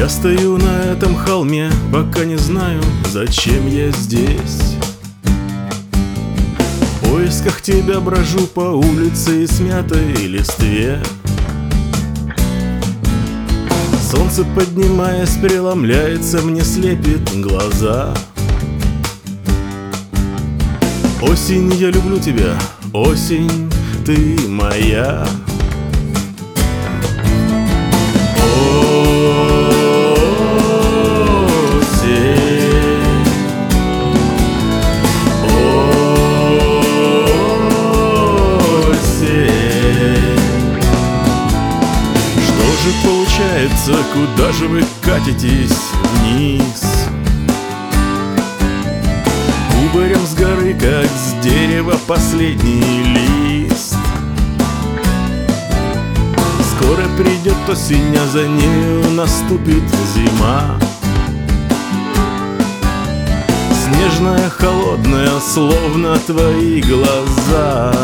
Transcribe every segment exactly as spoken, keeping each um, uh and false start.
Я стою на этом холме, пока не знаю, зачем я здесь. В поисках тебя брожу по улице и смятой листве. Солнце, поднимаясь, преломляется, мне слепит глаза. Осень, я люблю тебя, осень, ты моя. Получается, куда же вы катитесь вниз? Кубарем с горы, как с дерева последний лист. Скоро придет осень, а за нею наступит зима. Снежная, холодная, словно твои глаза.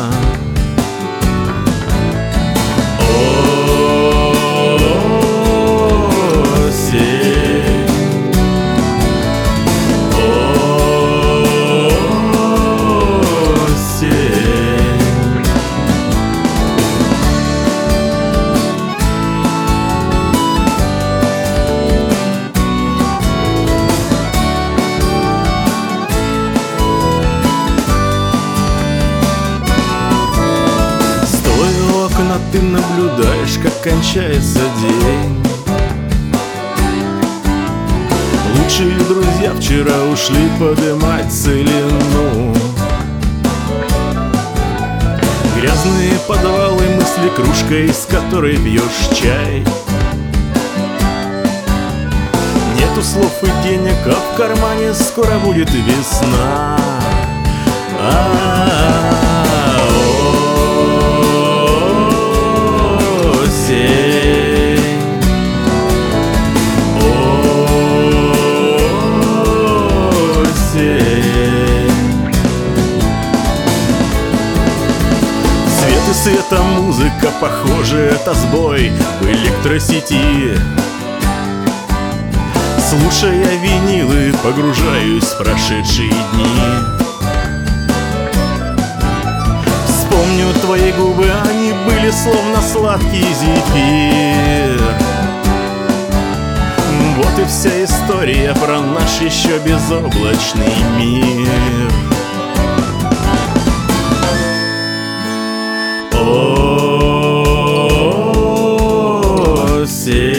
Ты наблюдаешь, как кончается день. Лучшие друзья вчера ушли подымать целину. Грязные подвалы, мысли кружка, из которой пьешь чай. Нету слов и денег, а в кармане скоро будет весна. А-а-а. Свет и света, музыка, похоже, это сбой в электросети. Слушая винилы, погружаюсь в прошедшие дни. Вспомню твои губы, они были словно сладкий зефир. Вот и вся история про наш еще безоблачный мир. Осень.